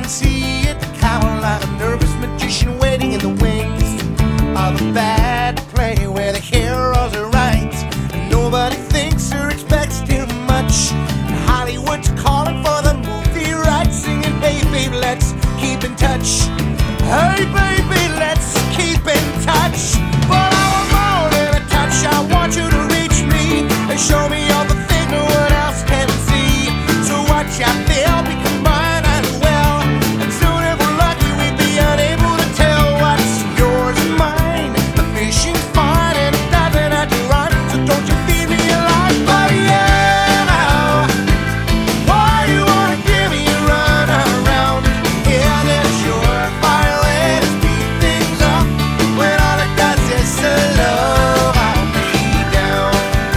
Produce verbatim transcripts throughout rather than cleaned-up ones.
see it cower like a nervous magician waiting in the wings of a bad play where the heroes are right and nobody thinks or expects too much. And Hollywood's calling for the movie rights, singing, hey babe, let's keep in touch. Hey baby, let's keep in touch. But I want more than a touch. I want you to reach me and show me all the things no one else can see. So watch out, they'll be combined as well. And soon if we're lucky, we'd be unable to tell what's yours and mine. The fishing's fine and it doesn't have to rhyme, so don't you feed me a lie. But yeah, now, why you wanna give me a run around? Yeah, that's your fire way to speed things up when all it does is slow me down.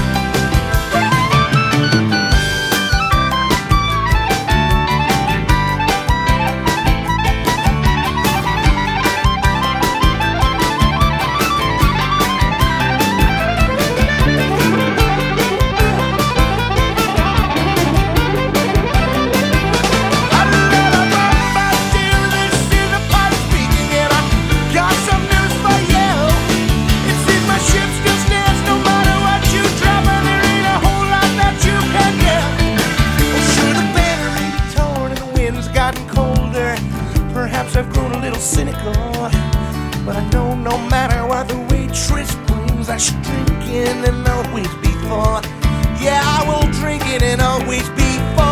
Perhaps I've grown a little cynical, but I know no matter what the waitress brings, I should drink in and always be full. Yeah, I will drink it and always be full.